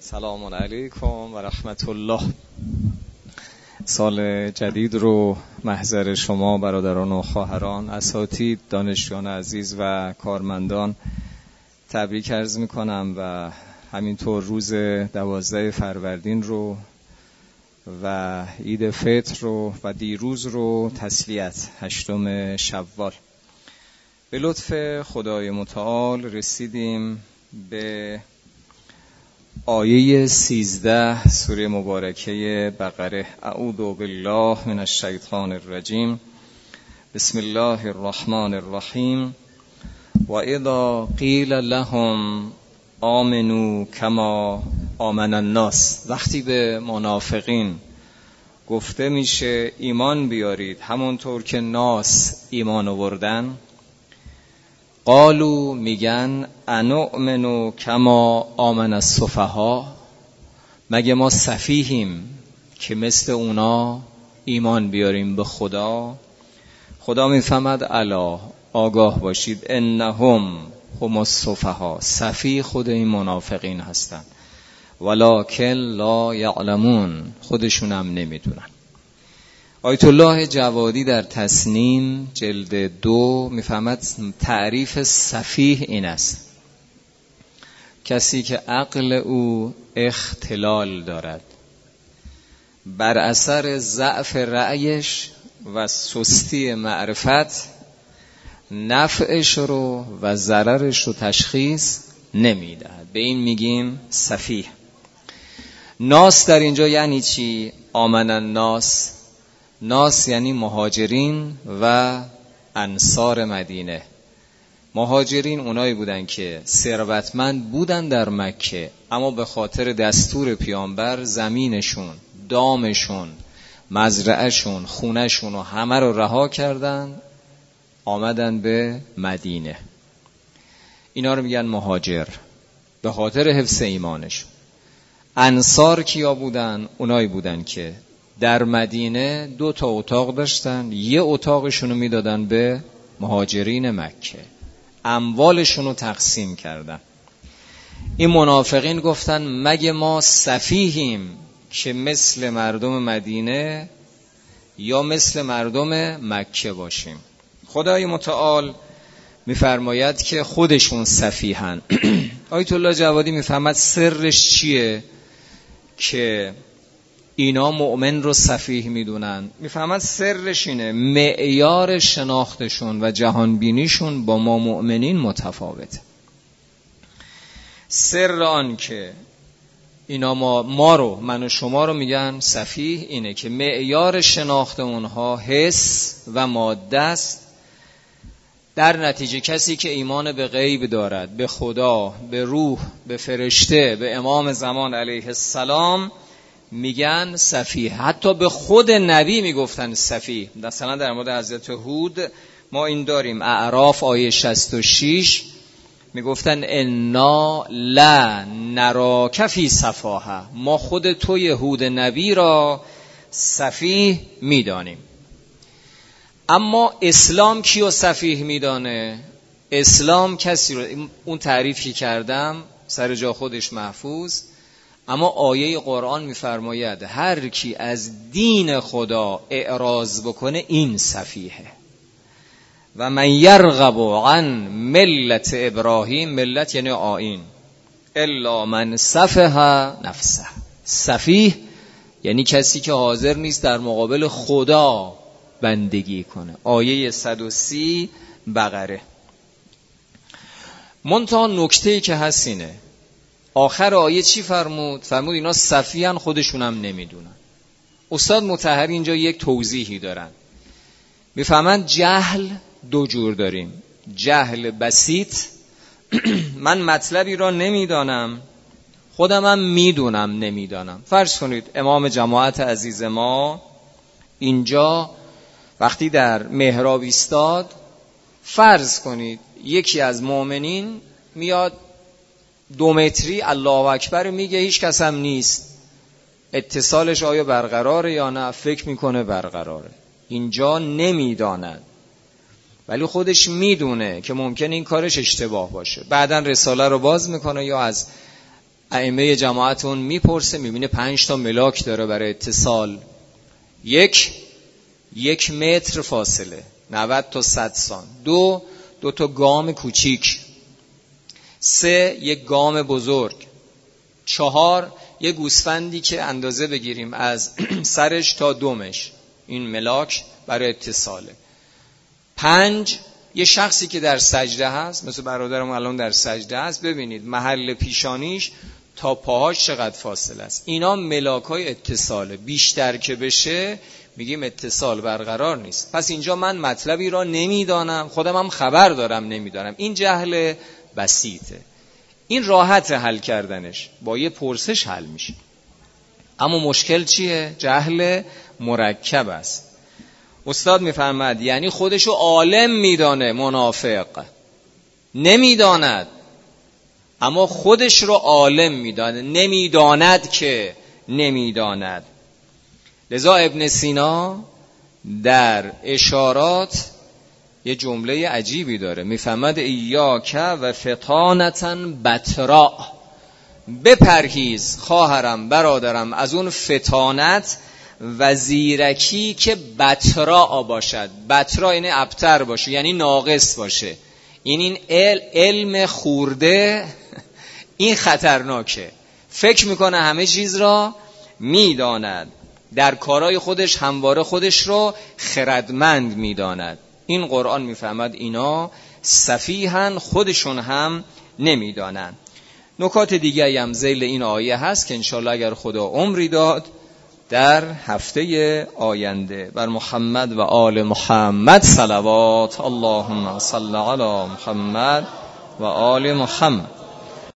سلام علیکم و رحمت الله. سال جدید رو محضر شما برادران و خواهران، اساتید، دانشجویان عزیز و کارمندان تبریک عرض میکنم و همینطور روز 12 فروردین رو و عید فطر رو و دیروز رو تسلیت 8 شوال. به لطف خدای متعال رسیدیم به آیه 13 سوره مبارکه بقره. اعوذ بالله من الشیطان الرجیم. بسم الله الرحمن الرحیم. و اذا قیل لهم آمنوا کما آمن الناس، وقتی به منافقین گفته میشه ایمان بیارید همونطور که ناس ایمان آوردن، قالوا میگن انؤمن کما آمن السفها، مگه ما سفیهیم که مثل اونا ایمان بیاریم به خدا؟ خدا میفهمد الا، آگاه باشید، انهم هم السفها، سفیه خود این منافقین هستند، ولکن لا یعلمون، خودشون هم نمیدونن. آیت الله جوادی در تسنیم جلد 2 میفهمد تعریف سفیه این است: کسی که عقل او اختلال دارد، بر اثر ضعف رأیش و سستی معرفت نفعش رو و ضررش رو تشخیص نمیدهد، به این میگیم سفیه. ناس در اینجا یعنی چی؟ آمن الناس. ناس یعنی مهاجرین و انصار مدینه. مهاجرین اونایی بودن که ثروتمند بودن در مکه، اما به خاطر دستور پیامبر زمینشون، دامشون، مزرعهشون، خونهشون رو همه رو رها کردن، آمدن به مدینه. اینا رو میگن مهاجر، به خاطر حفظ ایمانشون. انصار کیا بودن؟ اونایی بودن که در مدینه 2 اتاق داشتن، یه اتاقشون رو میدادن به مهاجرین مکه، اموالشون رو تقسیم کردن. این منافقین گفتن مگه ما سفیهیم که مثل مردم مدینه یا مثل مردم مکه باشیم؟ خدای متعال میفرماید که خودشون سفیهن. آیت الله جوادی میفهمد سرش چیه که اینا مؤمن رو سفیه میدونن. میفهمد سرش اینه: معیار شناختشون و جهانبینیشون با ما مؤمنین متفاوته. سر آن که اینا ما رو، من و شما رو میگن سفیه اینه که معیار شناخت اونها حس و ماده است. در نتیجه کسی که ایمان به غیب دارد، به خدا، به روح، به فرشته، به امام زمان علیه السلام، میگن سفیه. حتی به خود نبی میگفتن سفیه. مثلا در مورد حضرت هود ما این داریم، اعراف آیه 66 میگفتن انا لا نراک فی سفاهه، ما خود توی هود نبی را سفیه میدانیم. اما اسلام کیو سفیه میدانه؟ اسلام کسی رو، اون تعریفی کردم سر جا خودش محفوظ، اما آیه قرآن میفرماید هر کی از دین خدا اعراض بکنه این سفیهه. و من یرغب عن ملت ابراهیم، ملت یعنی آیین، الا من سفه نفسه. سفیه یعنی کسی که حاضر نیست در مقابل خدا بندگی کنه. آیه 130 بقره. منتها نکته‌ای که هستینه، آخر آیه چی فرمود؟ فرمود اینا سفیهن، خودشون هم نمیدونن. استاد مطهری اینجا یک توضیحی دارن. میفهمن جهل 2 جور داریم: جهل بسیط، من مطلبی را نمیدانم، خودم هم میدونم نمیدانم. فرض کنید امام جماعت عزیز ما اینجا وقتی در محراب ایستاد، فرض کنید یکی از مؤمنین میاد 2 متری الله اکبر میگه، هیچ کس هم نیست. اتصالش آیا برقراره یا نه؟ فکر میکنه برقراره. اینجا نمیداند، ولی خودش میدونه که ممکنه این کارش اشتباه باشه. بعدن رساله رو باز میکنه یا از ائمه جماعتون میپرسه، میبینه 5 تا ملاک داره برای اتصال. 1 متر فاصله، 90 تا 100 سان. 2 تا گام کوچیک. 3 1 گام بزرگ. 4 یه گوسفندی که اندازه بگیریم از سرش تا دمش، این ملاک برای اتصاله. 5 یه شخصی که در سجده هست، مثل برادرم الان در سجده هست، ببینید محل پیشانیش تا پاهاش چقدر فاصله است. اینا ملاک‌های اتصاله. بیشتر که بشه میگیم اتصال برقرار نیست. پس اینجا من مطلبی را نمیدانم، خودم هم خبر دارم نمیدانم. این جهل بسیطه. این راحت حل کردنش، با یه پرسش حل میشه. اما مشکل چیه؟ جهل مرکب است. استاد میفرماد یعنی خودشو عالم میدانه، منافق نمیداند، اما خودش رو عالم میدانه، نمیداند که نمیداند. لذا ابن سینا در اشارات یه جمله عجیبی داره، میفهمد ایاک و فطانتن بطرا، بپرهیز خواهرم برادرم از اون فطانت و زیرکی که بطرا باشد. بطرا یعنی ابتر باشه، یعنی ناقص باشه. این علم خورده این خطرناکه. فکر میکنه همه چیز را میداند، در کارهای خودش همواره خودش رو خردمند میداند. این قرآن میفهمد اینا سفیهن، خودشون هم نمیدانن. نکات دیگه هم ذیل این آیه هست که انشالله اگر خدا عمری داد در هفته آینده بر محمد و آل محمد صلوات. اللهم صل علی محمد و آل محمد.